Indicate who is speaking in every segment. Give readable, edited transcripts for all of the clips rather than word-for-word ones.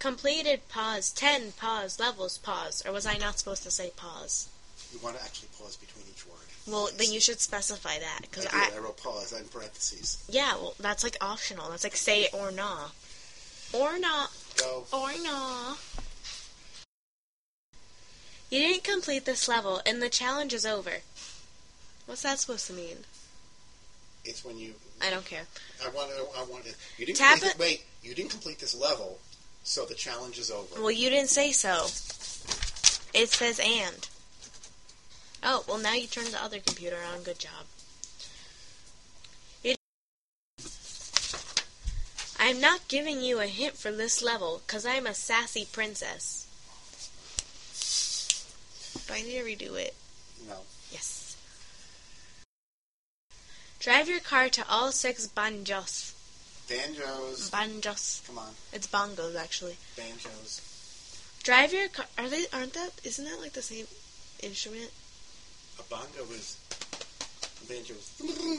Speaker 1: Completed pause, 10 pause, levels pause. Or was I not supposed to say pause?
Speaker 2: You want to actually pause between each word.
Speaker 1: Well, then you should specify that. Cause
Speaker 2: I wrote pause in parentheses.
Speaker 1: Yeah, well, that's like optional. That's like say or nah. Or not.
Speaker 2: Go.
Speaker 1: Or nah. You didn't complete this level, and the challenge is over. What's that supposed to mean?
Speaker 2: It's when you...
Speaker 1: I don't care.
Speaker 2: I wanted... You didn't
Speaker 1: Tap
Speaker 2: complete
Speaker 1: it.
Speaker 2: Wait, you didn't complete this level, so the challenge is over.
Speaker 1: Well, you didn't say so. It says and. Oh, well, now you turned the other computer on. Good job. I'm not giving you a hint for this level, because I'm a sassy princess. Do I need to redo it?
Speaker 2: No.
Speaker 1: Yes. Drive your car to all 6 banjos.
Speaker 2: Banjos.
Speaker 1: Banjos.
Speaker 2: Come on.
Speaker 1: It's bongos, actually.
Speaker 2: Banjos.
Speaker 1: Drive your car... Isn't that like the same instrument?
Speaker 2: A bongo is... A banjo is...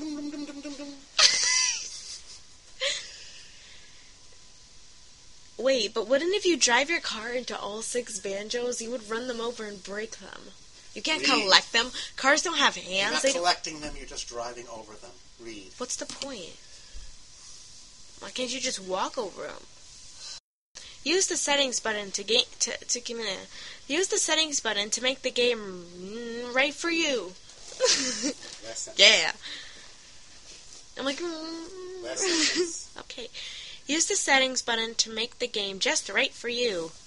Speaker 1: Wait, but wouldn't if you drive your car into all 6 banjos, you would run them over and break them? You can't collect them. Cars don't have hands.
Speaker 2: You're not collecting them, you're just driving over them. Read.
Speaker 1: What's the point? Why can't you just walk over them? Use the settings button Use the settings button to make the game right for you. Yeah. I'm like.
Speaker 2: Last sentence.
Speaker 1: Okay. Use the settings button to make the game just right for you.